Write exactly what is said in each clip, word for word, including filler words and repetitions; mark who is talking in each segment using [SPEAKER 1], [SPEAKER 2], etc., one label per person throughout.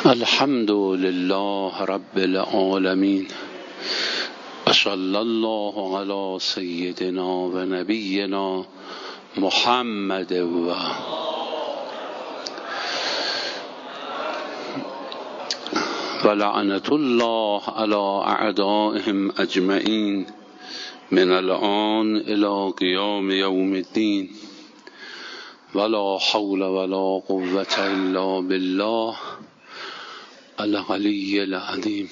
[SPEAKER 1] الحمد لله رب العالمين وصلى الله على سيدنا و نبينا محمد و ولعنة الله على أعدائهم أجمعين من الآن إلى قيام يوم الدين ولا حول ولا قوة إلا بالله العلي العظيم.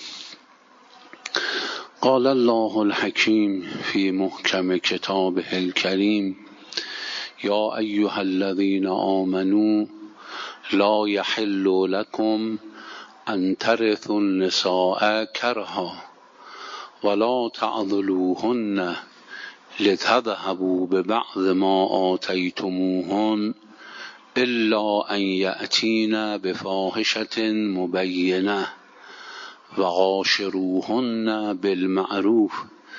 [SPEAKER 1] قال الله الحكيم في محكم كتابه الكريم: يا أيها الذين آمنوا لا يحل لكم أن ترثوا النساء كرها ولا تعضلوهن لتذهبوا ببعض ما آتيتموهن إلا أن يأتين بفاحشة مبينة وعاشروهن بالمعروف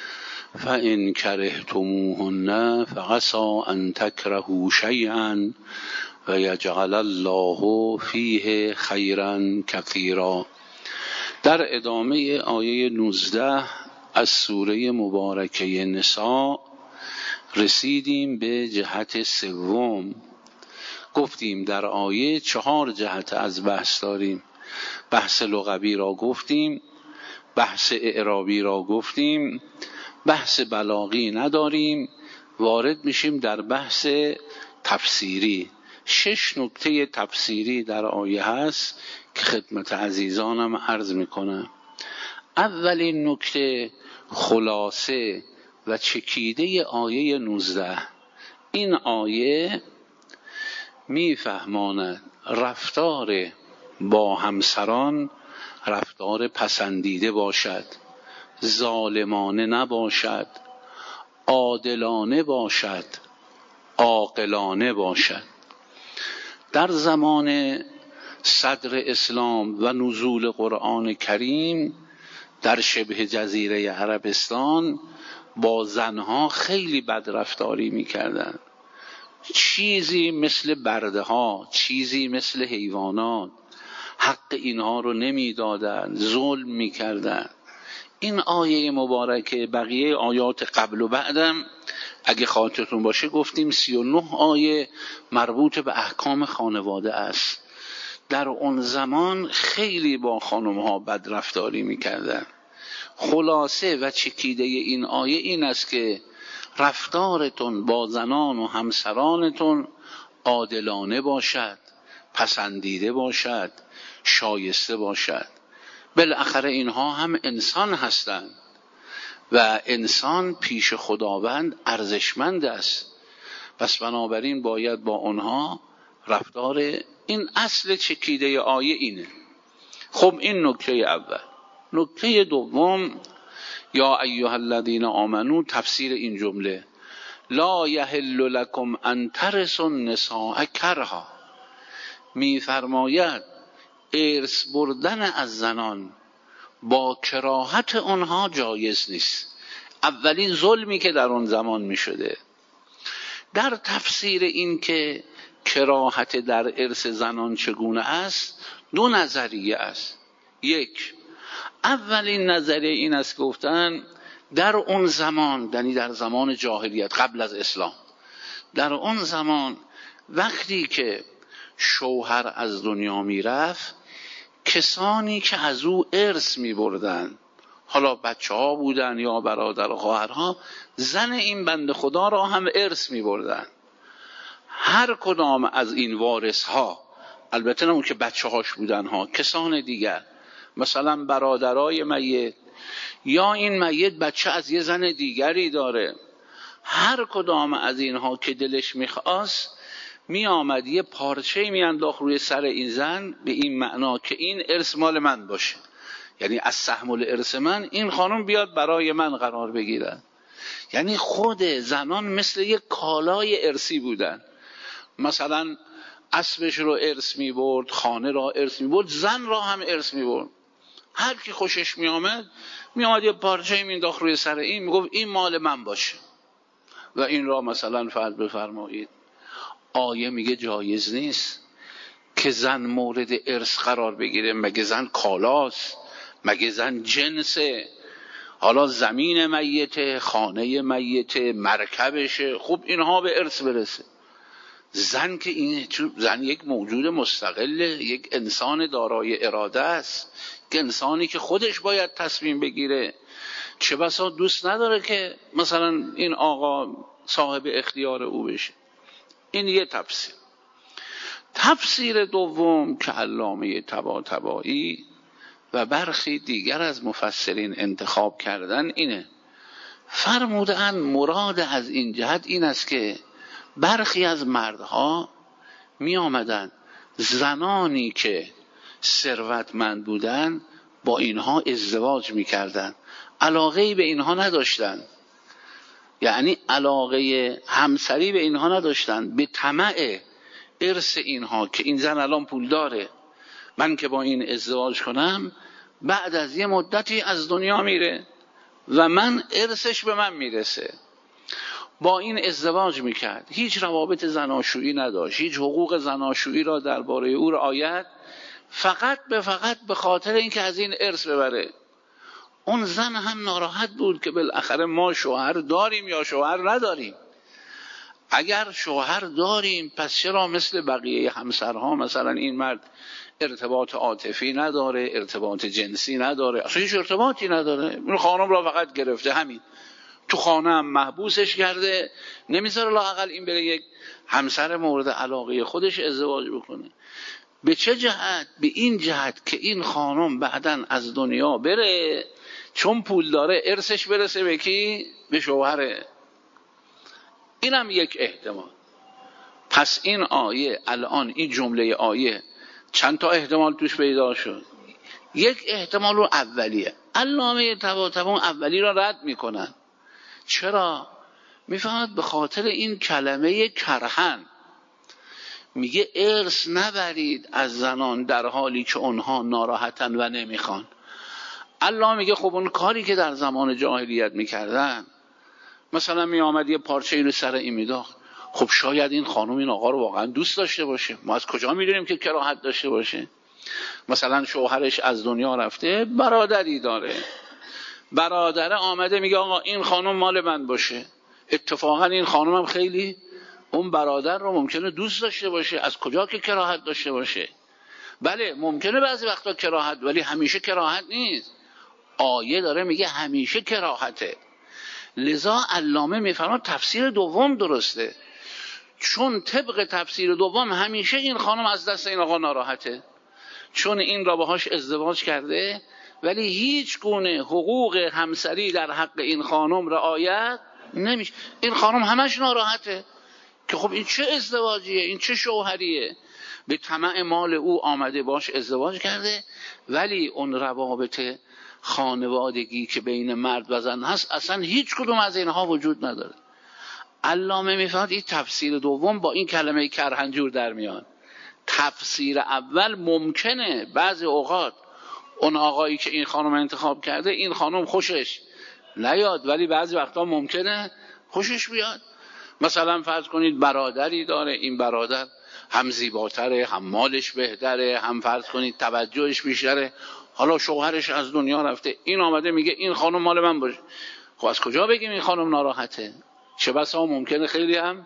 [SPEAKER 1] فإن كرهتموهن فعسى أن تكرهوا شيئا ويجعل الله فيه خيرا كثيرا. در ادامه آیه نوزده از سوره مبارکه نساء رسیدیم به جهت سوم. گفتیم در آیه چهار جهت از بحث داریم. بحث لغوی را گفتیم، بحث اعرابی را گفتیم، بحث بلاغی نداریم. وارد میشیم در بحث تفسیری. شش نکته تفسیری در آیه هست که خدمت عزیزانم عرض میکنم. اولین نکته خلاصه و چکیده آیه نوزده. این آیه میفهماند رفتار با همسران رفتار پسندیده باشد، ظالمانه نباشد، عادلانه باشد، عاقلانه باشد. در زمان صدر اسلام و نزول قرآن کریم در شبه جزیره عربستان با زنها خیلی بدرفتاری میکردند. چیزی مثل برده ها، چیزی مثل حیوانات، حق اینها رو نمیدادند، ظلم میکردند. این آیه مبارکه بقیه آیات قبل و بعدم اگه خاطرتون باشه گفتیم سی و نه آیه مربوط به احکام خانواده است. در اون زمان خیلی با خانمها بدرفتاری میکردند. خلاصه و چکیده این آیه این است که رفتارتون با زنان و همسرانتون عادلانه باشد، پسندیده باشد، شایسته باشد. بالاخره اینها هم انسان هستند و انسان پیش خداوند ارزشمند است. پس بنابراین باید با آنها رفتار. این اصل چکیده آیه اینه. خب این نکته اول. نکته دوم: یا ایها الذین آمنو، تفسیر این جمله: لا یحل لکم ان ترثوا النساء کرها. میفرماید ارث بردن از زنان با کراهت آنها جایز نیست. اولین ظلمی که در اون زمان می شده. در تفسیر این که کراهت در ارث زنان چگونه است دو نظریه است. یک، اولین نظریه این است گفتن در اون زمان، یعنی در زمان جاهلیت قبل از اسلام، در اون زمان وقتی که شوهر از دنیا می رفت، کسانی که از او ارث می بردن، حالا بچه ها بودن یا برادر و خواهرها، زن این بنده خدا را هم ارث می بردن. هر کدام از این وارث ها، البته نه اون که بچه هاش بودن ها، کسان دیگر، مثلا برادرای میت یا این میت بچه از یه زن دیگری داره، هر کدام از اینها که دلش میخواست می آمد یه پارچه می انداخت روی سر این زن، به این معنا که این ارث مال من باشه، یعنی از سهم الارث من این خانم بیاد برای من قرار بگیرد. یعنی خود زنان مثل یک کالای ارثی بودن. مثلا اسبش رو ارث می برد، خانه را ارث می برد، زن را هم ارث می برد. هر کی خوشش می آمد می آمد یه پارچه می انداخت روی سر این، می گفت این مال من باشه و این را مثلا فرض بفرمایید آیه میگه جایز نیست. که زن مورد ارث قرار بگیره؟ مگه زن کالاست؟ مگه زن جنسه؟ حالا زمین میته، خانه میته، مرکبشه، خب اینها به ارث برسه. زن که این زن یک موجود مستقله، یک انسان دارای اراده است، که انسانی که خودش باید تصمیم بگیره. چه بسا دوست نداره که مثلا این آقا صاحب اختیار او بشه. این یه تفسیر. تفسیر دوم که علامه طباطبایی و برخی دیگر از مفسرین انتخاب کردن اینه، فرمودن مراد از این جهت این است که برخی از مردها می آمدن زنانی که ثروتمند بودن با اینها ازدواج می کردن، علاقه‌ای به اینها نداشتن، یعنی علاقه همسری به اینها نداشتن، به طمع ارث اینها که این زن الان پول داره، من که با این ازدواج کنم بعد از یه مدتی از دنیا میره و من ارثش به من میرسه. با این ازدواج میکرد، هیچ روابط زناشویی نداشت، هیچ حقوق زناشویی را درباره او رعایت، فقط به فقط به خاطر اینکه از این ارث ببره. اون زن هم ناراحت بود که بالاخره ما شوهر داریم یا شوهر نداریم. اگر شوهر داریم پس چرا مثل بقیه همسرها مثلا این مرد ارتباط عاطفی نداره، ارتباط جنسی نداره، اصلا هیچ ارتباطی نداره، اون خانم را فقط گرفته، همین تو خانه هم محبوسش کرده، نمیذاره لااقل این بره یک همسر مورد علاقه خودش ازدواج بکنه. به چه جهت؟ به این جهت که این خانم بعداً از دنیا بره، چون پول داره ارثش برسه به کی؟ به شوهره. اینم یک احتمال. پس این آیه الان این جمله آیه چند تا احتمال توش پیدا شد. یک احتمال رو اولیه، علامه طباطبایی اولی را رد میکنن. چرا؟ میفهمد به خاطر این کلمه کرهن، میگه ارث نبرید از زنان در حالی که اونها ناراحتن و نمیخوان. الله میگه خب اون کاری که در زمان جاهلیت میکردن، مثلا میآمد یه پارچه‌ای رو سر این میداخت، خب شاید این خانم این آقا رو واقعا دوست داشته باشه، ما از کجا میدونیم که کراهت داشته باشه؟ مثلا شوهرش از دنیا رفته، برادری داره، برادره آمده میگه آقا این خانم مال من باشه. اتفاقا این خانم هم خیلی اون برادر رو ممکنه دوست داشته باشه، از کجا که کراهت داشته باشه؟ بله ممکنه بعضی وقتا کراهت، ولی همیشه کراهت نیست. آیه داره میگه همیشه کراهته. لذا علامه میفرماد تفسیر دوم درسته، چون طبق تفسیر دوم همیشه این خانم از دست این آقا ناراحته، چون این را باهاش ازدواج کرده ولی هیچ گونه حقوق همسری در حق این خانم رعایت نمیشه. این خانم همش ناراحته که خب این چه ازدواجیه، این چه شوهریه، به طمع مال او آمده باش ازدواج کرده، ولی اون روابط خانوادگی که بین مرد و زن هست اصلا هیچ کدوم از اینها وجود نداره. علامه میفرماد این تفسیر دوم با این کلمه کرهنجور در میان. تفسیر اول ممکنه بعضی اوقات اون آقایی که این خانم انتخاب کرده این خانم خوشش نیاد، ولی بعضی وقتا ممکنه خوشش بیاد. مثلا فرض کنید برادری داره، این برادر هم زیباتره، هم مالش بهتره، هم فرض کنید توجهش بیشتره، حالا شوهرش از دنیا رفته، این آمده میگه این خانم مال من باشه. خب از کجا بگیم این خانم ناراحته؟ چه بسا ممکنه خیلی هم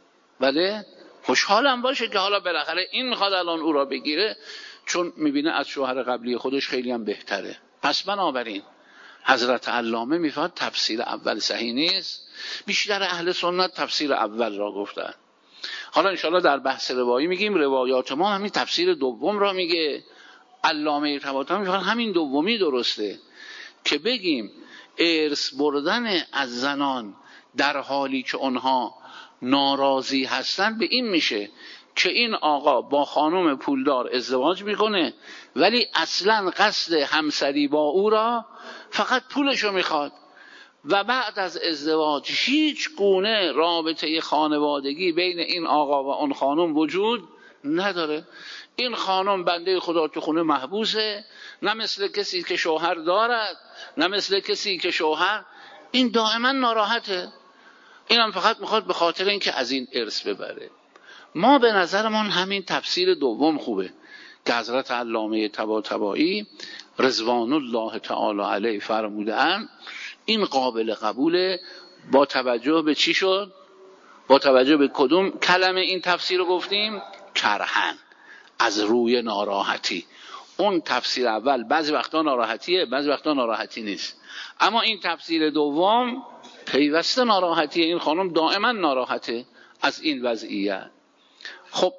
[SPEAKER 1] بله خوشحالم باشه که حالا بالاخره این میخواد الان او را بگیره، چون میبینه از شوهر قبلی خودش خیلی هم بهتره. پس بنابراین حضرت علامه میفرماد تفسیر اول صحیح نیست، بیشتر اهل سنت تفسیر اول را گفتن. حالا انشاءالله در بحث روایی میگیم روایات ما همین تفسیر دوم را میگه. علامه طباطبایی میفرماد همین دومی درسته که بگیم ارث بردن از زنان در حالی که اونها ناراضی هستن به این میشه که این آقا با خانم پولدار ازدواج میکنه ولی اصلا قصد همسری با او را فقط پولشو میخواد و بعد از ازدواج هیچ گونه رابطه خانوادگی بین این آقا و اون خانم وجود نداره. این خانم بنده خدا تو خونه محبوسه، نه مثل کسی که شوهر دارد نه مثل کسی که شوهر، این دائما ناراحته. این هم فقط میخواد به خاطر اینکه از این ارث ببره. ما به نظرمون همین تفسیر دوم خوبه که حضرت علامه طباطبایی رضوان الله تعالی علیه فرمودند این قابل قبوله. با توجه به چی شد؟ با توجه به کدوم کلمه این تفسیر رو گفتیم؟ کرهن، از روی ناراحتی. اون تفسیر اول بعضی وقتا ناراحتیه، بعضی وقتا ناراحتی نیست، اما این تفسیر دوم پیوسته ناراحتیه. این خانم دائما ناراحته از این وضعیت. خب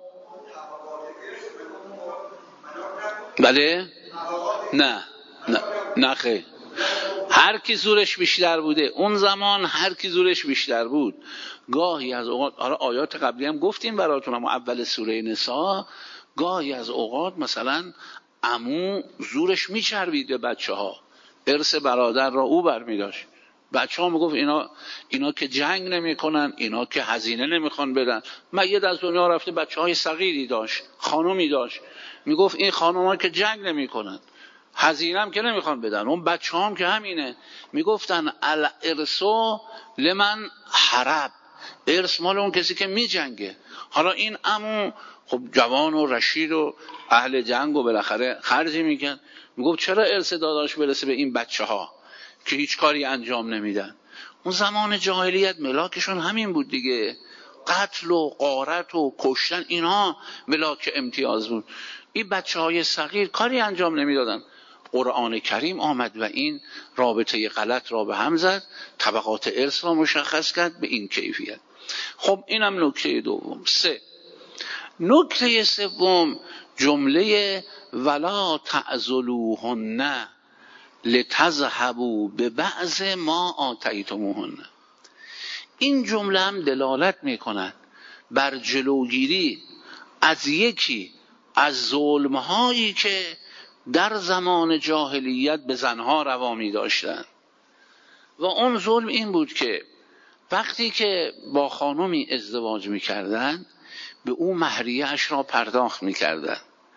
[SPEAKER 1] بله؟ نه نه نه خیر، هر کی زورش بیشتر بوده اون زمان، هر کی زورش بیشتر بود. گاهی از اوقات، آره آیات قبلی هم گفتیم براتون، اما اول سوره نساء، گاهی از اوقات مثلا عمو زورش میچربید به بچه ها، ارث برادر را او برمی داشت. بچه ها میگفت اینا اینا که جنگ نمی کنن، اینا که هزینه نمیخوان بدن. مید از دنیا رفته بچه های صغیری داشت، خانومی داشت، میگفت این خانوم ها که جنگ نمی کنن، هزینه هم که نمیخوان بدن. اون بچه هم که همینه، میگفتن الارث لمن حرب، ارث مال اون کسی که میجنگه. حالا این عمو خب جوان و رشید و اهل جنگ و بالاخره خرجی میکن، میگفت چرا ارث داداش برسه به این بچه ها که هیچ کاری انجام نمیدن. اون زمان جاهلیت ملاکشون همین بود دیگه، قتل و غارت و کشتن، اینا ملاک امتیاز بود. این بچه های صغیر کاری انجام نمیدادن. قرآن کریم آمد و این رابطه غلط را به هم زد، طبقات ارث را مشخص کرد به این کیفیت. خب اینم نکته دوم. سه، نکته سوم جمله ولا تعذلوهن لتذهبوا ببعض ما آتیتموهن. این جمله هم دلالت میکند بر جلوگیری از یکی از ظلم‌هایی که در زمان جاهلیت به زنها روا می داشتند. و اون ظلم این بود که وقتی که با خانمی ازدواج می کردن به او مهریه اش را پرداخت می کردن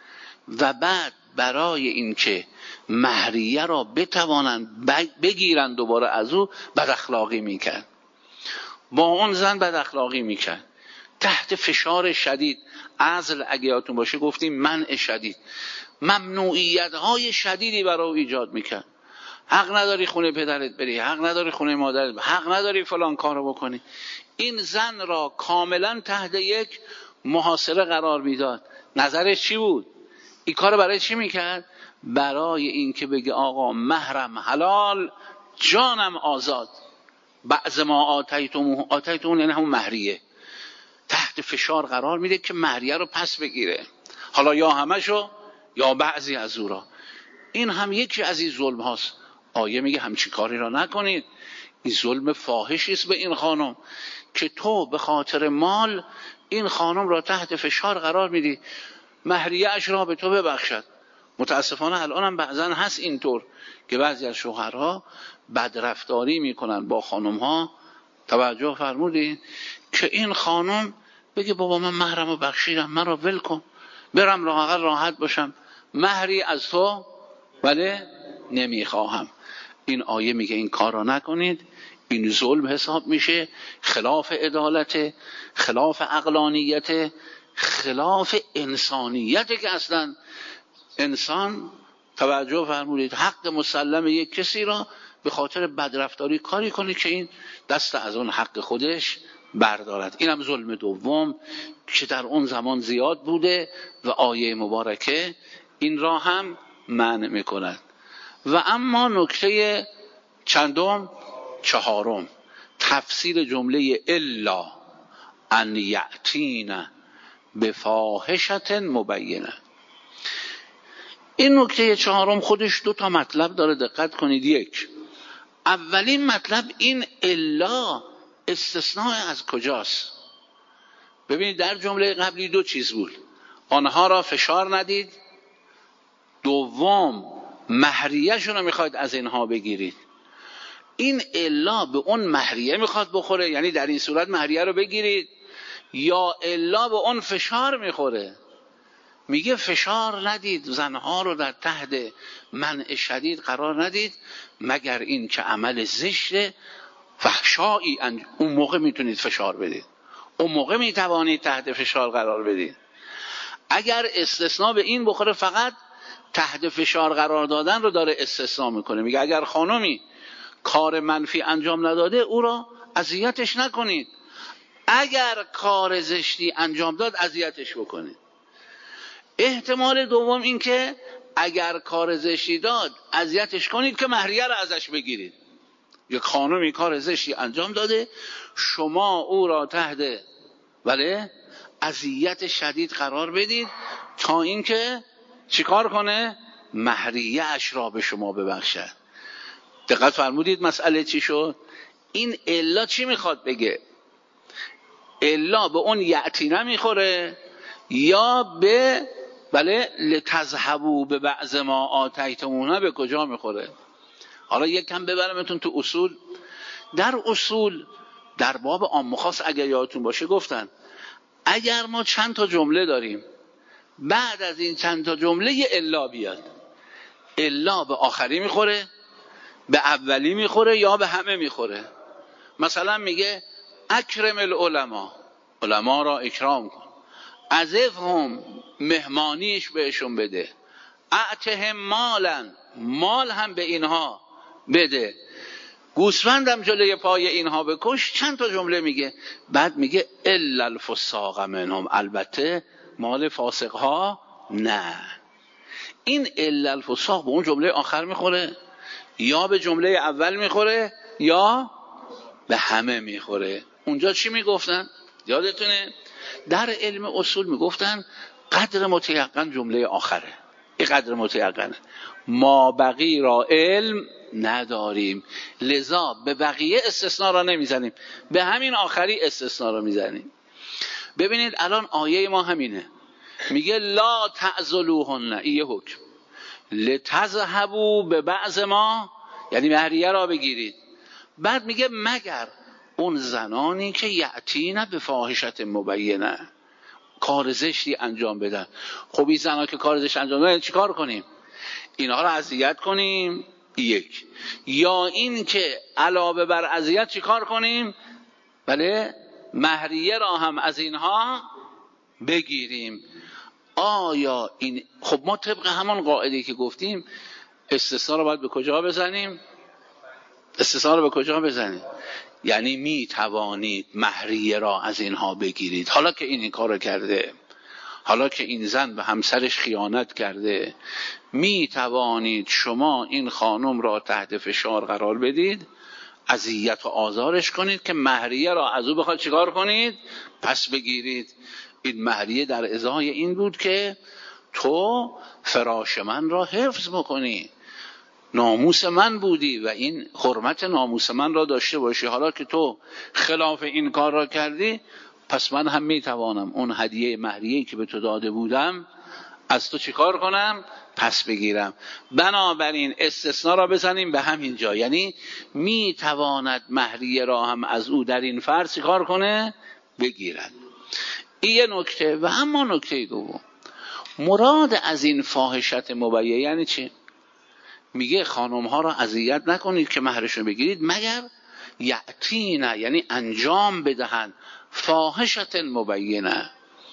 [SPEAKER 1] و بعد برای اینکه مهریه را بتوانند بگیرند دوباره از او بد اخلاقی می کرد، با اون زن بد اخلاقی می کرد، تحت فشار شدید. عزل اگه یادتون باشه گفتیم منع شدید، ممنوعیت های شدیدی برای او ایجاد میکرد. حق نداری خونه پدرت بری، حق نداری خونه مادرت بری، حق نداری فلان کارو بکنی. این زن را کاملا تحت یک محاصره قرار میداد. نظرش چی بود؟ این کارو برای چی میکرد؟ برای اینکه بگه آقا مهرم حلال، جانم آزاد. بعض ما آتیتمون، آتیتمون یعنی همون مهریه. تحت فشار قرار میده که مهریه رو پس بگیره، حالا یا همشو یا بعضی از او را. این هم یکی از این ظلم هاست. آیه میگه همچی کاری را نکنید. این ظلم فاحشی است به این خانم که تو به خاطر مال این خانم را تحت فشار قرار میدی، مهریه اش را به تو ببخشد. متاسفانه الان هم بعضا هست اینطور که بعضی از شوهرها بدرفتاری میکنن با خانم ها. توجه فرمودین که این خانم بگه بابا من مهرم رو بخشیدم، من را ول کن، برم لااقل راحت باشم، مهری از تو ولی نمیخواهم. این آیه میگه این کار را نکنید، این ظلم حساب میشه، خلاف عدالت، خلاف عقلانیت، خلاف انسانیت که اصلا انسان، توجه فرمودید، حق مسلم یک کسی را به خاطر بدرفتاری کاری کنه که این دست از اون حق خودش بردارد. اینم ظلم دوم که در اون زمان زیاد بوده و آیه مبارکه این را هم منع میکند. و اما نکته چندم، چهارم، تفسیر جمله الا ان یأتین بفاحشة مبینه. این نکته چهارم خودش دو تا مطلب داره، دقت کنید. یک، اولین مطلب این الا استثناء از کجاست؟ ببینید در جمله قبلی دو چیز بود، آنها را فشار ندید، دوم مهریه‌شون رو میخواید از اینها بگیرید. این الا به اون مهریه میخواد بخوره، یعنی در این صورت مهریه رو بگیرید، یا الا به اون فشار میخوره. میگه فشار ندید، زنها رو در تحت منع شدید قرار ندید مگر این که عمل زشت فحشایی، اون موقع میتونید فشار بدید، اون موقع میتوانید تحت فشار قرار بدید. اگر استثناء به این بخوره فقط تحت فشار قرار دادن رو داره استثناء میکنه، میگه اگر خانمی کار منفی انجام نداده او را اذیتش نکنید، اگر کار زشتی انجام داد اذیتش بکنید. احتمال دوم این که اگر کار زشتی داد اذیتش کنید که مهریه رو ازش بگیرید. یک خانمی کار زشتی انجام داده، شما او را تحت ولی اذیت شدید قرار بدید تا اینکه چیکار کنه؟ مهریه اش را به شما ببخشد. دقت فرمودید مسئله چی شد؟ این الا چی میخواد بگه؟ الا به اون یعتی نمیخوره یا به بله لتذهبوا به بعض ما آتیتمونا به کجا میخوره؟ حالا یک کم ببرمتون تو اصول. در اصول در باب عام و خاص اگر یادتون باشه گفتن اگر ما چند تا جمله داریم بعد از این چند تا جمله یه الا بیاد، الا به آخری میخوره، به اولی میخوره یا به همه میخوره. مثلا میگه اکرم العلماء، علما را اکرام کن، عزفهم مهمانیش بهشون بده، اعتهم مالا مال هم به اینها بده، گوسفندم جلوی پای اینها بکش. چند تا جمله میگه، بعد میگه الا الفساق منهم، البته مال فاسقها نه. این الا الفساق به اون جمله آخر میخوره یا به جمله اول میخوره یا به همه میخوره. اونجا چی میگفتن؟ یادتونه؟ در علم اصول میگفتن قدر متیقن جمله آخره، این قدر متیقنه، ما بقی را علم نداریم، لذا به بقیه استثناء را نمیزنیم، به همین آخری استثناء را میزنیم. ببینید الان آیه ما همینه، میگه لا تعذلوهن، این یه حکم، لتذهبوا به بعض ما، یعنی مهریه را بگیرید. بعد میگه مگر اون زنانی که یعتینه به فاحشت مبینه، کار زشتی انجام بدن. خب این زنا که کار زشت انجام بدن چیکار کنیم؟ اینها را اذیت کنیم؟ یک. یا این که علاوه بر اذیت چیکار کنیم؟ بله مهریه را هم از اینها بگیریم. آیا این، خب ما طبق همان قاعده که گفتیم استثناء رو باید به کجا بزنیم؟ استثناء رو به کجا بزنیم؟ یعنی می توانید مهریه را از اینها بگیرید. حالا که این این کار رو کرده، حالا که این زن به همسرش خیانت کرده، می توانید شما این خانم را تحت فشار قرار بدید، اذیت و آزارش کنید که مهریه را از او بخواد چیکار کنید؟ پس بگیرید. این مهریه در ازای این بود که تو فراش من را حفظ بکنی، ناموس من بودی و این حرمت ناموس من را داشته باشی. حالا که تو خلاف این کار را کردی، پس من هم میتوانم اون هدیه مهریه‌ای که به تو داده بودم از تو چیکار کنم؟ پس بگیرم. بنابراین استثناء را بزنیم به همین جا، یعنی میتواند مهریه را هم از او در این فرض چیکار کنه؟ بگیرد. این یه نکته. و اما نکته دوم، مراد از این فاحشت مبیه یعنی چی؟ میگه خانم ها را اذیت نکنید که مهرشون بگیرید مگر یعتینه، یعنی انجام بدهند فاحشت مبینه.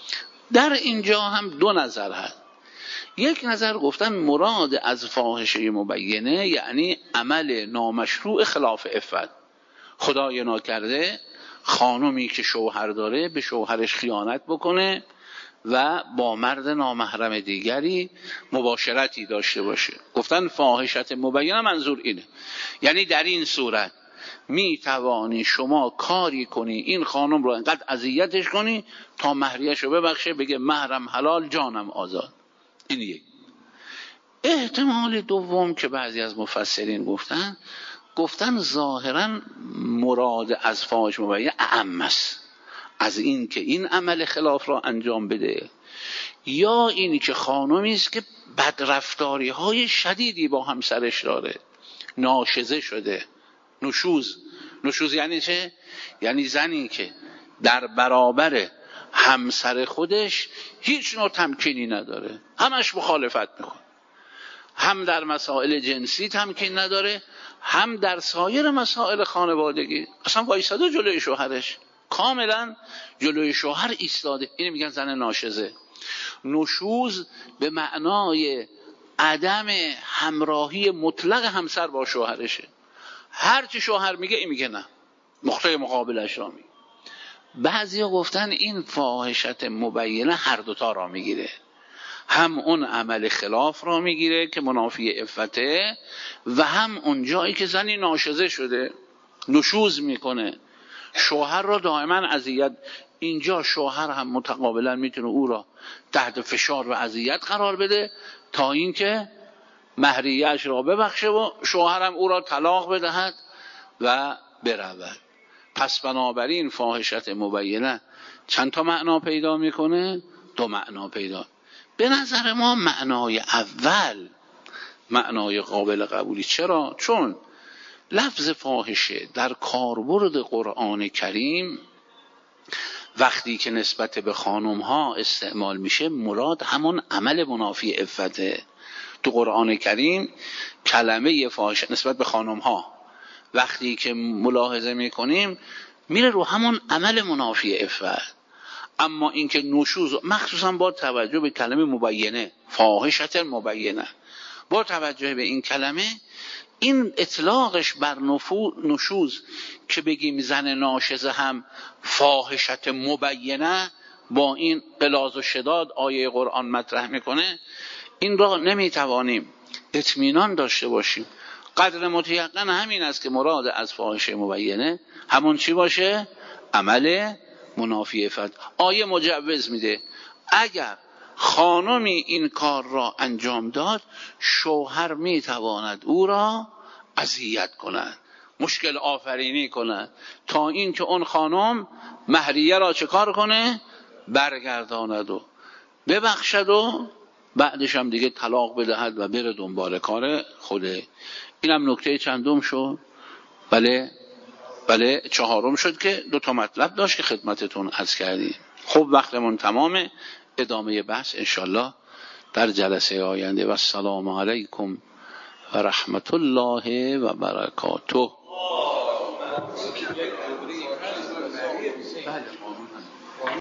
[SPEAKER 1] در اینجا هم دو نظر هست. یک نظر گفتن مراد از فاحشه مبینه یعنی عمل نامشروع خلاف عفت. خدای ناکرده خانمی که شوهر داره به شوهرش خیانت بکنه و با مرد نامحرم دیگری مباشرتی داشته باشه. گفتن فاحشت مبینه منظور اینه، یعنی در این صورت می توانی شما کاری کنی این خانم رو انقدر اذیتش کنی تا مهریه‌ش رو ببخشه، بگه مهرم حلال جانم آزاد. این یک. احتمال دوم که بعضی از مفسرین گفتن گفتن ظاهرا مراد از فاحش مبینه اعم است، از این که این عمل خلاف را انجام بده، یا این که خانمی است که بدرفتاری های شدیدی با همسرش داره، ناشزه شده، نشوز. نشوز یعنی چه؟ یعنی زنی که در برابر همسر خودش هیچ نوع تمکینی نداره، همش مخالفت میکنه، هم در مسائل جنسی تمکین نداره، هم در سایر مسائل خانوادگی اصلا وایساده جلوی شوهرش، کاملا جلوی شوهر ایستاده. این میگن زن ناشزه. نشوز به معنای عدم همراهی مطلق همسر با شوهرشه. هر چی شوهر میگه این میگه نه، نقطه مقابلش را میگه. بعضیا گفتن این فاحشت مبینه هر دوتا را میگیره، هم اون عمل خلاف را میگیره که منافی عفته و هم اون جایی که زنی ناشزه شده نشوز میکنه، شوهر را دائما اذیت. اینجا شوهر هم متقابلا میتونه او را تحت فشار و اذیت قرار بده تا اینکه مهریه‌اش را ببخشه و شوهر هم او را طلاق بدهد و برود. پس بنابراین فاحشت مبینه چند تا معنا پیدا میکنه؟ دو معنا پیدا. به نظر ما معنای اول معنای قابل قبولی. چرا؟ چون لفظ فاحشه در کاربرد قرآن کریم وقتی که نسبت به خانم ها استعمال میشه مراد همون عمل منافی عفته. تو قرآن کریم کلمه فاحشه نسبت به خانم ها وقتی که ملاحظه میکنیم میره رو همون عمل منافی عفت. اما اینکه نشوز مخصوصا با توجه به کلمه مبینه، فاحشت مبینه، با توجه به این کلمه، این اطلاقش بر نشوز که بگیم زن ناشزه هم فاحشت مبینه با این غلاظ و شداد آیه قرآن مطرح میکنه، این را نمیتوانیم اطمینان داشته باشیم. قدر متیقن همین است که مراد از فاحشه مبینه همون چی باشه؟ عمل منافی عفت. آیه مجوز میده اگر خانمی این کار را انجام داد شوهر میتواند او را اذیت کند، مشکل آفرینی کند تا این که اون خانم مهریه را چه کار کنه؟ برگرداند و ببخشد و بعدش هم دیگه طلاق بدهد و بره دنبال کار خوده. اینم نکته چندم شد؟ بله بله چهارم شد که دو تا مطلب داشت که خدمتتون عرض کردیم. خب وقتمون تمامه، ادامه بحث انشالله در جلسه آینده. و السلام علیکم و رحمت الله و برکاته.